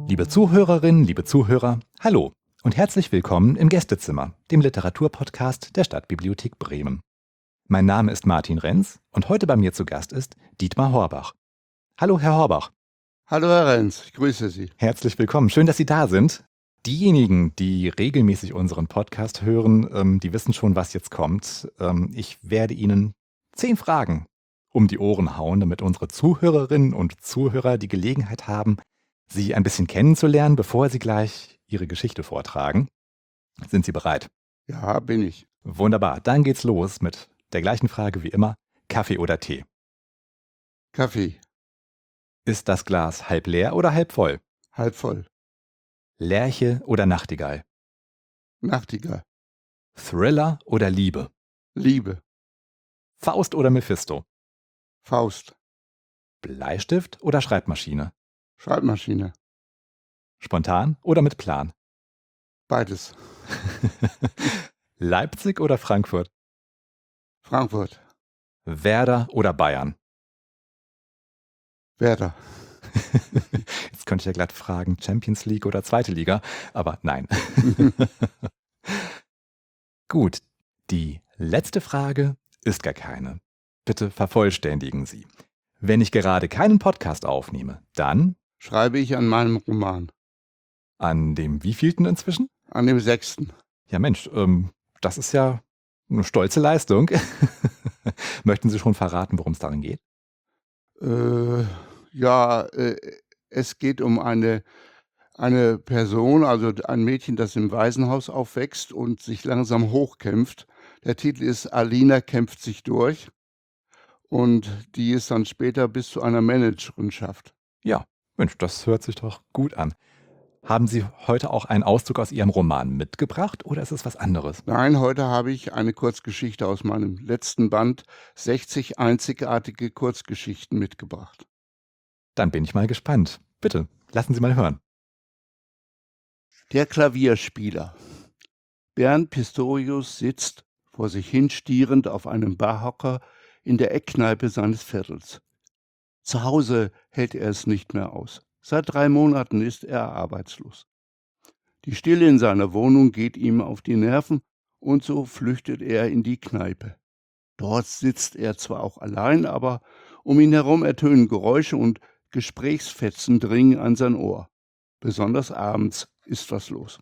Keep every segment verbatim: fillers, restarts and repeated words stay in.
Liebe Zuhörerinnen, liebe Zuhörer, hallo und herzlich willkommen im Gästezimmer, dem Literaturpodcast der Stadtbibliothek Bremen. Mein Name ist Martin Renz und heute bei mir zu Gast ist Dietmar Horbach. Hallo, Herr Horbach. Hallo, Herr Renz, ich grüße Sie. Herzlich willkommen, schön, dass Sie da sind. Diejenigen, die regelmäßig unseren Podcast hören, ähm, die wissen schon, was jetzt kommt. Ähm, ich werde Ihnen zehn Fragen um die Ohren hauen, damit unsere Zuhörerinnen und Zuhörer die Gelegenheit haben, Sie ein bisschen kennenzulernen, bevor Sie gleich Ihre Geschichte vortragen. Sind Sie bereit? Ja, bin ich. Wunderbar, dann geht's los mit der gleichen Frage wie immer. Kaffee oder Tee? Kaffee. Ist das Glas halb leer oder halb voll? Halb voll. Lerche oder Nachtigall? Nachtigall. Thriller oder Liebe? Liebe. Faust oder Mephisto? Faust. Bleistift oder Schreibmaschine? Schreibmaschine. Spontan oder mit Plan? Beides. Leipzig oder Frankfurt? Frankfurt. Werder oder Bayern? Werder. Jetzt könnte ich ja glatt fragen, Champions League oder zweite Liga, aber nein. Gut, die letzte Frage ist gar keine. Bitte vervollständigen Sie. Wenn ich gerade keinen Podcast aufnehme, dann Schreibe ich an meinem Roman. an dem wievielten inzwischen? An dem sechsten. Ja Mensch, ähm, das ist ja eine stolze Leistung. Möchten Sie schon verraten, worum es darin geht? Äh, ja, äh, es geht um eine, eine Person, also ein Mädchen, das im Waisenhaus aufwächst und sich langsam hochkämpft. Der Titel ist Alina kämpft sich durch und die es dann später bis zu einer Managerin schafft. Ja, Mensch, das hört sich doch gut an. Haben Sie heute auch einen Auszug aus Ihrem Roman mitgebracht oder ist es was anderes? Nein, heute habe ich eine Kurzgeschichte aus meinem letzten Band, sechzig einzigartige Kurzgeschichten, mitgebracht. Dann bin ich mal gespannt. Bitte, lassen Sie mal hören. Der Klavierspieler. Bernd Pistorius sitzt, vor sich hin stierend, auf einem Barhocker in der Eckkneipe seines Viertels. Zu Hause hält er es nicht mehr aus. Seit drei Monaten ist er arbeitslos. Die Stille in seiner Wohnung geht ihm auf die Nerven und so flüchtet er in die Kneipe. Dort sitzt er zwar auch allein, aber um ihn herum ertönen Geräusche und Gesprächsfetzen dringen an sein Ohr. Besonders abends ist was los.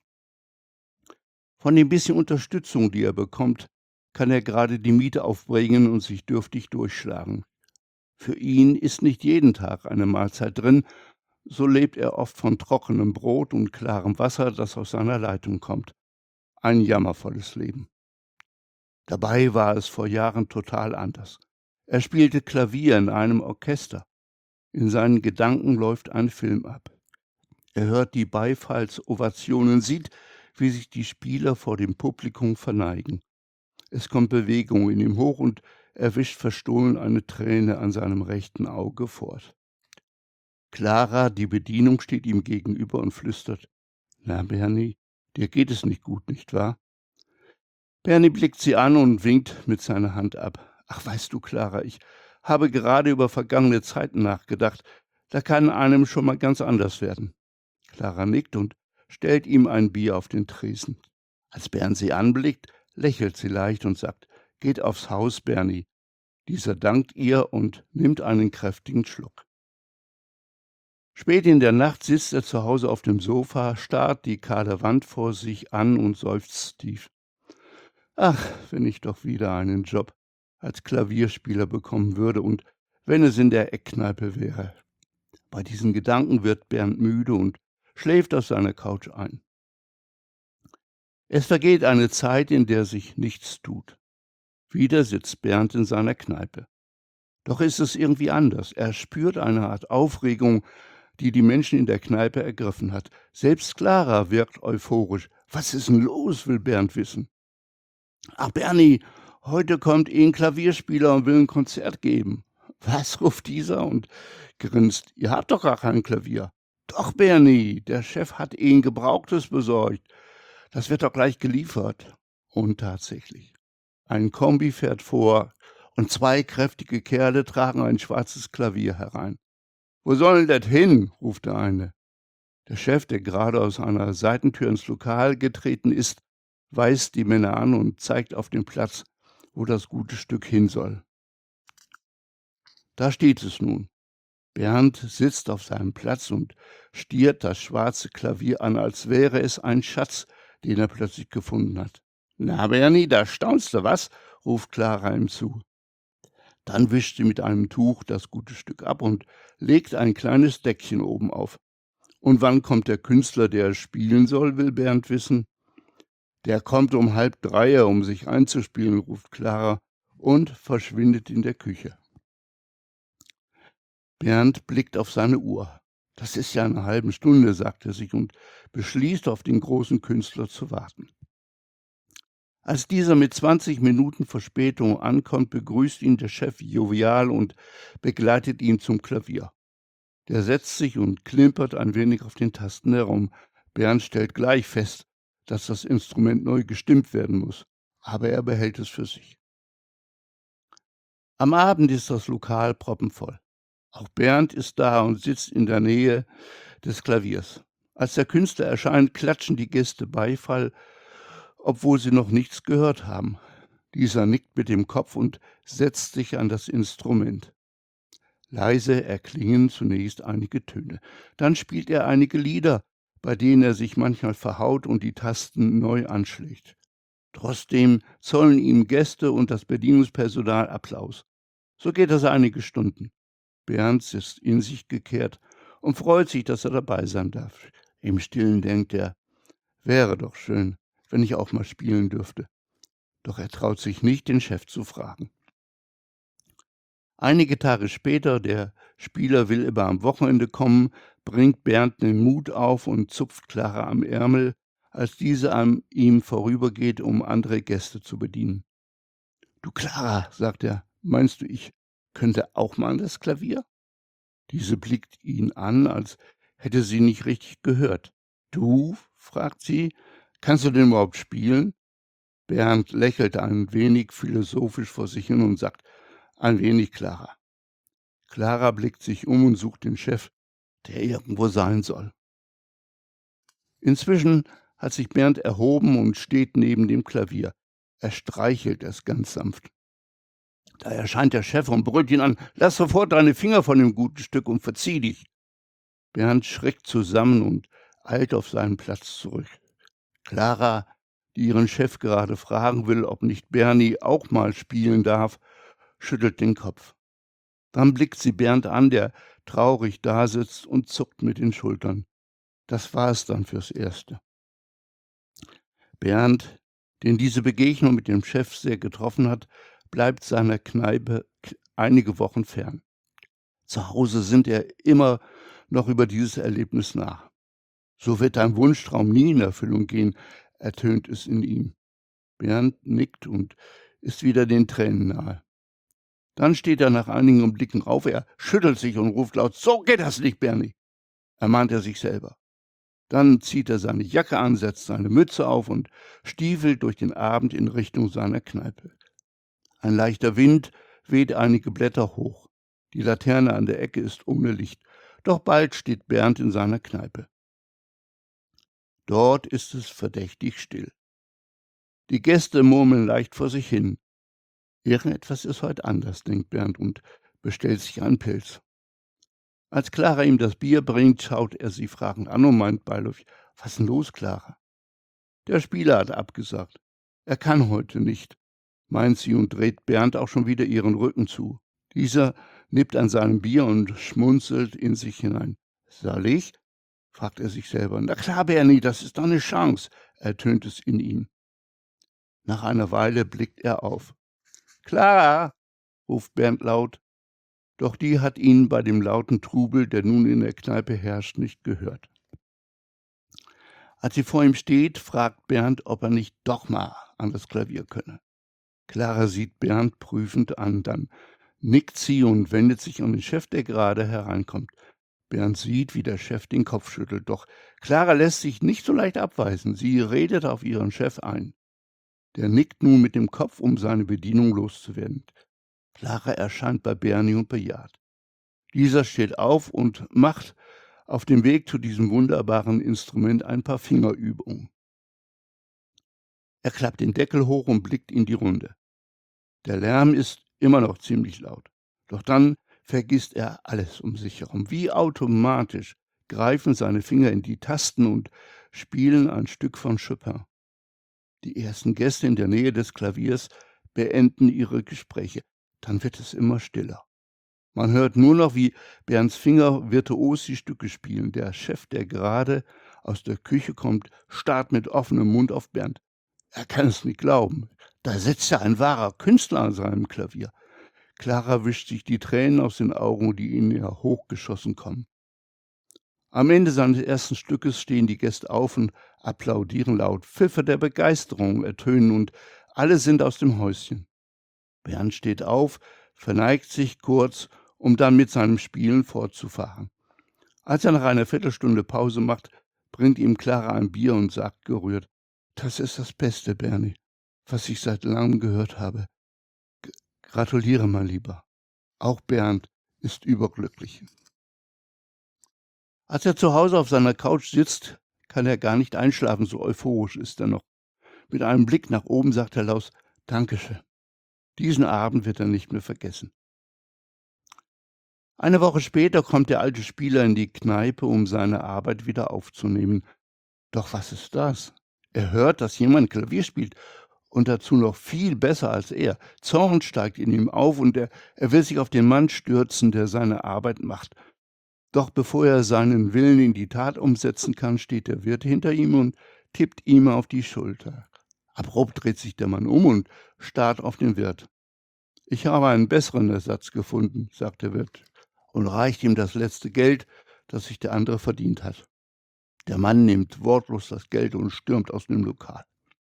Von dem bisschen Unterstützung, die er bekommt, kann er gerade die Miete aufbringen und sich dürftig durchschlagen. Für ihn ist nicht jeden Tag eine Mahlzeit drin, so lebt er oft von trockenem Brot und klarem Wasser, das aus seiner Leitung kommt. Ein jammervolles Leben. Dabei war es vor Jahren total anders. Er spielte Klavier in einem Orchester. In seinen Gedanken läuft ein Film ab. Er hört die Beifallsovationen, sieht, wie sich die Spieler vor dem Publikum verneigen. Es kommt Bewegung in ihm hoch und er wischt verstohlen eine Träne an seinem rechten Auge fort. Clara, die Bedienung, steht ihm gegenüber und flüstert: »Na, Bernie, dir geht es nicht gut, nicht wahr?« Bernie blickt sie an und winkt mit seiner Hand ab. »Ach, weißt du, Clara, ich habe gerade über vergangene Zeiten nachgedacht. Da kann einem schon mal ganz anders werden.« Clara nickt und stellt ihm ein Bier auf den Tresen. Als Bernd sie anblickt, lächelt sie leicht und sagt: »Geht aufs Haus, Bernie.« Dieser dankt ihr und nimmt einen kräftigen Schluck. Spät in der Nacht sitzt er zu Hause auf dem Sofa, starrt die kahle Wand vor sich an und seufzt tief. »Ach, wenn ich doch wieder einen Job als Klavierspieler bekommen würde und wenn es in der Eckkneipe wäre.« Bei diesen Gedanken wird Bernd müde und schläft auf seiner Couch ein. Es vergeht eine Zeit, in der sich nichts tut. Wieder sitzt Bernd in seiner Kneipe. Doch ist es irgendwie anders. Er spürt eine Art Aufregung, die die Menschen in der Kneipe ergriffen hat. Selbst Clara wirkt euphorisch. »Was ist denn los?« will Bernd wissen. »Ach, Bernie, heute kommt ein Klavierspieler und will ein Konzert geben.« »Was?« ruft dieser und grinst. »Ihr habt doch gar kein Klavier.« »Doch, Bernie, der Chef hat ein Gebrauchtes besorgt. Das wird doch gleich geliefert.« Und tatsächlich. Ein Kombi fährt vor und zwei kräftige Kerle tragen ein schwarzes Klavier herein. »Wo soll denn das hin?« ruft der eine. Der Chef, der gerade aus einer Seitentür ins Lokal getreten ist, weist die Männer an und zeigt auf den Platz, wo das gute Stück hin soll. Da steht es nun. Bernd sitzt auf seinem Platz und stiert das schwarze Klavier an, als wäre es ein Schatz, den er plötzlich gefunden hat. »Na, Bernie, da staunst du, was?« ruft Clara ihm zu. Dann wischt sie mit einem Tuch das gute Stück ab und legt ein kleines Deckchen oben auf. »Und wann kommt der Künstler, der spielen soll?« will Bernd wissen. »Der kommt um halb drei, um sich einzuspielen«, ruft Clara und verschwindet in der Küche. Bernd blickt auf seine Uhr. »Das ist ja eine halbe Stunde«, sagt er sich und beschließt, auf den großen Künstler zu warten. Als dieser mit zwanzig Minuten Verspätung ankommt, begrüßt ihn der Chef jovial und begleitet ihn zum Klavier. Der setzt sich und klimpert ein wenig auf den Tasten herum. Bernd stellt gleich fest, dass das Instrument neu gestimmt werden muss, aber er behält es für sich. Am Abend ist das Lokal proppenvoll. Auch Bernd ist da und sitzt in der Nähe des Klaviers. Als der Künstler erscheint, klatschen die Gäste Beifall, obwohl sie noch nichts gehört haben. Dieser nickt mit dem Kopf und setzt sich an das Instrument. Leise erklingen zunächst einige Töne. Dann spielt er einige Lieder, bei denen er sich manchmal verhaut und die Tasten neu anschlägt. Trotzdem zollen ihm Gäste und das Bedienungspersonal Applaus. So geht das einige Stunden. Bernd sitzt in sich gekehrt und freut sich, dass er dabei sein darf. Im Stillen denkt er, wäre doch schön, wenn ich auch mal spielen dürfte. Doch er traut sich nicht, den Chef zu fragen. Einige Tage später, der Spieler will immer am Wochenende kommen, bringt Bernd den Mut auf und zupft Clara am Ärmel, als diese an ihm vorübergeht, um andere Gäste zu bedienen. »Du Clara«, sagt er, »meinst du, ich könnte auch mal an das Klavier?« Diese blickt ihn an, als hätte sie nicht richtig gehört. »Du?«, fragt sie, »kannst du denn überhaupt spielen?« Bernd lächelt ein wenig philosophisch vor sich hin und sagt, »ein wenig, Clara.« Clara blickt sich um und sucht den Chef, der irgendwo sein soll. Inzwischen hat sich Bernd erhoben und steht neben dem Klavier. Er streichelt es ganz sanft. Da erscheint der Chef und brüllt ihn an, »Lass sofort deine Finger von dem guten Stück und verzieh dich!« Bernd schreckt zusammen und eilt auf seinen Platz zurück. Clara, die ihren Chef gerade fragen will, ob nicht Bernie auch mal spielen darf, schüttelt den Kopf. Dann blickt sie Bernd an, der traurig dasitzt und zuckt mit den Schultern. Das war es dann fürs Erste. Bernd, den diese Begegnung mit dem Chef sehr getroffen hat, bleibt seiner Kneipe einige Wochen fern. Zu Hause sinnt er immer noch über dieses Erlebnis nach. »So wird dein Wunschtraum nie in Erfüllung gehen«, ertönt es in ihm. Bernd nickt und ist wieder den Tränen nahe. Dann steht er nach einigen Blicken auf, er schüttelt sich und ruft laut, »So geht das nicht, Bernie!« Ermahnt er sich selber. Dann zieht er seine Jacke an, setzt seine Mütze auf und stiefelt durch den Abend in Richtung seiner Kneipe. Ein leichter Wind weht einige Blätter hoch. Die Laterne an der Ecke ist ohne Licht. Doch bald steht Bernd in seiner Kneipe. Dort ist es verdächtig still. Die Gäste murmeln leicht vor sich hin. Irgendetwas ist heute anders, denkt Bernd und bestellt sich einen Pilz. Als Clara ihm das Bier bringt, schaut er sie fragend an und meint beiläufig, »Was ist denn los, Clara?« Der Spieler hat abgesagt. Er kann heute nicht, meint sie und dreht Bernd auch schon wieder ihren Rücken zu. Dieser nippt an seinem Bier und schmunzelt in sich hinein. »Soll ich?«, fragt er sich selber. »Na klar, Bernie, das ist doch eine Chance«, ertönt es in ihm. Nach einer Weile blickt er auf. »Clara«, ruft Bernd laut, doch die hat ihn bei dem lauten Trubel, der nun in der Kneipe herrscht, nicht gehört. Als sie vor ihm steht, fragt Bernd, ob er nicht doch mal an das Klavier könne. Clara sieht Bernd prüfend an, dann nickt sie und wendet sich an den Chef, der gerade hereinkommt. Bernd sieht, wie der Chef den Kopf schüttelt, doch Clara lässt sich nicht so leicht abweisen. Sie redet auf ihren Chef ein. Der nickt nun mit dem Kopf, um seine Bedienung loszuwerden. Clara erscheint bei Bernie und bejaht. Dieser steht auf und macht auf dem Weg zu diesem wunderbaren Instrument ein paar Fingerübungen. Er klappt den Deckel hoch und blickt in die Runde. Der Lärm ist immer noch ziemlich laut. Doch dann vergisst er alles um sich herum. Wie automatisch greifen seine Finger in die Tasten und spielen ein Stück von Chopin. Die ersten Gäste in der Nähe des Klaviers beenden ihre Gespräche. Dann wird es immer stiller. Man hört nur noch, wie Bernds Finger virtuos die Stücke spielen. Der Chef, der gerade aus der Küche kommt, starrt mit offenem Mund auf Bernd. Er kann es nicht glauben. Da sitzt ja ein wahrer Künstler an seinem Klavier. Clara wischt sich die Tränen aus den Augen, die ihnen ja hochgeschossen kommen. Am Ende seines ersten Stückes stehen die Gäste auf und applaudieren laut. Pfiffe der Begeisterung ertönen und alle sind aus dem Häuschen. Bernd steht auf, verneigt sich kurz, um dann mit seinem Spielen fortzufahren. Als er nach einer Viertelstunde Pause macht, bringt ihm Clara ein Bier und sagt gerührt: »Das ist das Beste, Bernie, was ich seit langem gehört habe. G- Gratuliere, mein Lieber.« Auch Bernd ist überglücklich. Als er zu Hause auf seiner Couch sitzt, kann er gar nicht einschlafen, so euphorisch ist er noch. Mit einem Blick nach oben sagt er laut: »Dankeschön.« Diesen Abend wird er nicht mehr vergessen. Eine Woche später kommt der alte Spieler in die Kneipe, um seine Arbeit wieder aufzunehmen. Doch was ist das? Er hört, dass jemand Klavier spielt und dazu noch viel besser als er. Zorn steigt in ihm auf und er, er will sich auf den Mann stürzen, der seine Arbeit macht. Doch bevor er seinen Willen in die Tat umsetzen kann, steht der Wirt hinter ihm und tippt ihm auf die Schulter. Abrupt dreht sich der Mann um und starrt auf den Wirt. »Ich habe einen besseren Ersatz gefunden«, sagt der Wirt und reicht ihm das letzte Geld, das sich der andere verdient hat. Der Mann nimmt wortlos das Geld und stürmt aus dem Lokal.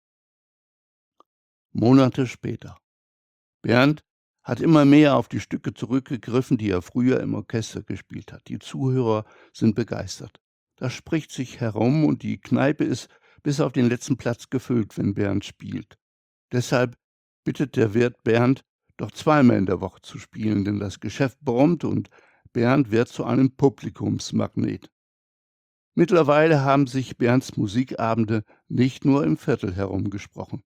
Monate später. Bernd hat immer mehr auf die Stücke zurückgegriffen, die er früher im Orchester gespielt hat. Die Zuhörer sind begeistert. Das spricht sich herum und die Kneipe ist bis auf den letzten Platz gefüllt, wenn Bernd spielt. Deshalb bittet der Wirt Bernd, doch zweimal in der Woche zu spielen, denn das Geschäft brummt und Bernd wird zu einem Publikumsmagnet. Mittlerweile haben sich Bernds Musikabende nicht nur im Viertel herumgesprochen.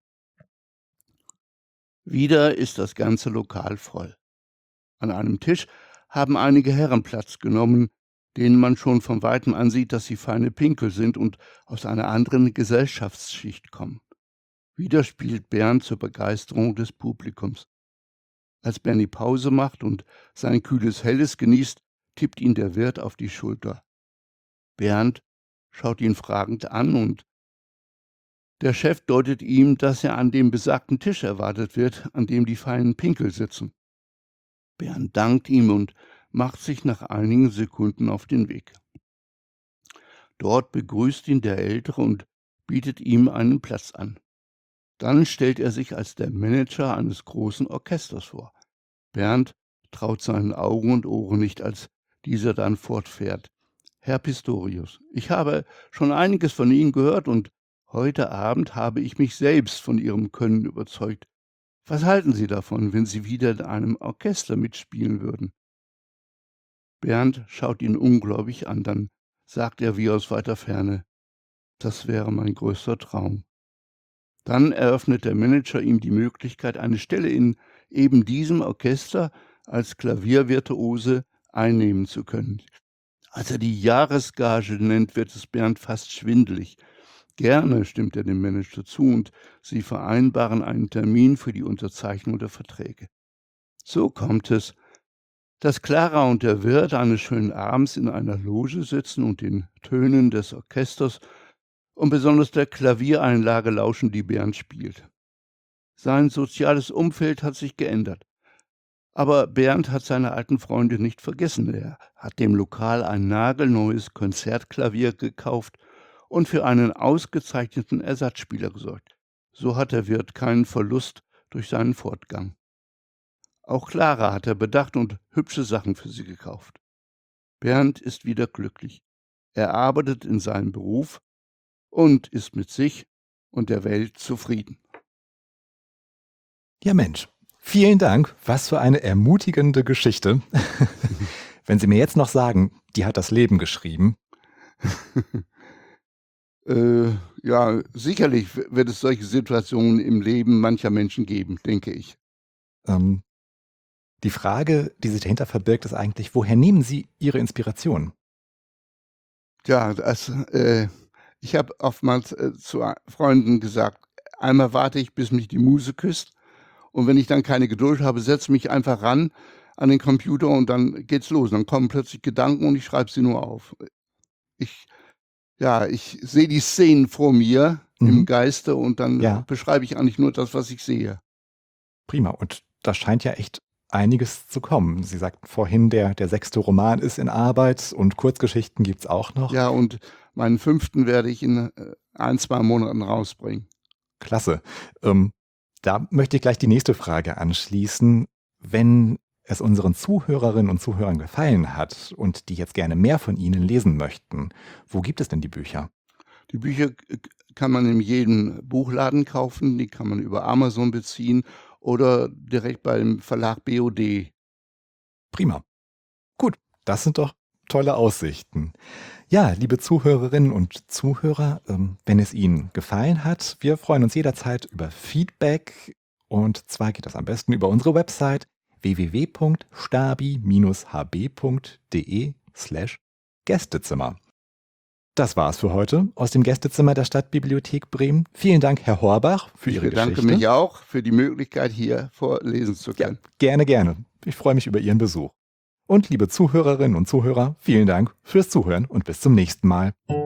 Wieder ist das ganze Lokal voll. An einem Tisch haben einige Herren Platz genommen, denen man schon von weitem ansieht, dass sie feine Pinkel sind und aus einer anderen Gesellschaftsschicht kommen. Wieder spielt Bernd zur Begeisterung des Publikums. Als Bernie Pause macht und sein kühles Helles genießt, tippt ihn der Wirt auf die Schulter. Bernd schaut ihn fragend an und der Chef deutet ihm, dass er an dem besagten Tisch erwartet wird, an dem die feinen Pinkel sitzen. Bernd dankt ihm und macht sich nach einigen Sekunden auf den Weg. Dort begrüßt ihn der Ältere und bietet ihm einen Platz an. Dann stellt er sich als der Manager eines großen Orchesters vor. Bernd traut seinen Augen und Ohren nicht, als dieser dann fortfährt. »Herr Pistorius, ich habe schon einiges von Ihnen gehört und heute Abend habe ich mich selbst von Ihrem Können überzeugt. Was halten Sie davon, wenn Sie wieder in einem Orchester mitspielen würden?« Bernd schaut ihn ungläubig an, dann sagt er wie aus weiter Ferne: »Das wäre mein größter Traum.« Dann eröffnet der Manager ihm die Möglichkeit, eine Stelle in eben diesem Orchester als Klaviervirtuose einnehmen zu können. Als er die Jahresgage nennt, wird es Bernd fast schwindelig. Gerne stimmt er dem Manager zu und sie vereinbaren einen Termin für die Unterzeichnung der Verträge. So kommt es, dass Clara und der Wirt eines schönen Abends in einer Loge sitzen und den Tönen des Orchesters und besonders der Klaviereinlage lauschen, die Bernd spielt. Sein soziales Umfeld hat sich geändert. Aber Bernd hat seine alten Freunde nicht vergessen. Er hat dem Lokal ein nagelneues Konzertklavier gekauft und für einen ausgezeichneten Ersatzspieler gesorgt. So hat der Wirt keinen Verlust durch seinen Fortgang. Auch Clara hat er bedacht und hübsche Sachen für sie gekauft. Bernd ist wieder glücklich. Er arbeitet in seinem Beruf und ist mit sich und der Welt zufrieden. Ja Mensch, vielen Dank. Was für eine ermutigende Geschichte. Wenn Sie mir jetzt noch sagen, die hat das Leben geschrieben, Äh, ja, sicherlich w wird es solche Situationen im Leben mancher Menschen geben, denke ich. Ähm, die Frage, die sich dahinter verbirgt, ist eigentlich, woher nehmen Sie Ihre Inspiration? Tja, das, äh ich habe oftmals, äh, zu a Freunden gesagt: „Einmal warte ich, bis mich die Muse küsst und wenn ich dann keine Geduld habe, setze mich einfach ran an den Computer und dann geht's los. Dann kommen plötzlich Gedanken und ich schreibe sie nur auf.“ Ich ja, ich sehe die Szenen vor mir im Mhm. Geiste und dann Ja, beschreibe ich eigentlich nur das, was ich sehe. prima. Und da scheint ja echt einiges zu kommen. Sie sagten vorhin, der der sechste Roman ist in Arbeit und Kurzgeschichten gibt's auch noch. Ja, und meinen fünften werde ich in, äh, ein, zwei Monaten rausbringen. Klasse. Ähm, da möchte ich gleich die nächste Frage anschließen. Wenn es unseren Zuhörerinnen und Zuhörern gefallen hat und die jetzt gerne mehr von Ihnen lesen möchten, wo gibt es denn die Bücher? Die Bücher k k kann man in jedem Buchladen kaufen, die kann man über Amazon beziehen oder direkt beim Verlag B O D. Prima. Gut, das sind doch tolle Aussichten. Ja, liebe Zuhörerinnen und Zuhörer, ähm, wenn es Ihnen gefallen hat, wir freuen uns jederzeit über Feedback. Und zwar geht das am besten über unsere Website w w w punkt stabi h b punkt d e slash Gästezimmer. Das war's für heute aus dem Gästezimmer der Stadtbibliothek Bremen. Vielen Dank, Herr Horbach, für Ich Ihre bedanke Geschichte. mich auch für die Möglichkeit, hier vorlesen zu Ja, können. gerne, gerne. Ich freue mich über Ihren Besuch. Und liebe Zuhörerinnen und Zuhörer, vielen Dank fürs Zuhören und bis zum nächsten Mal.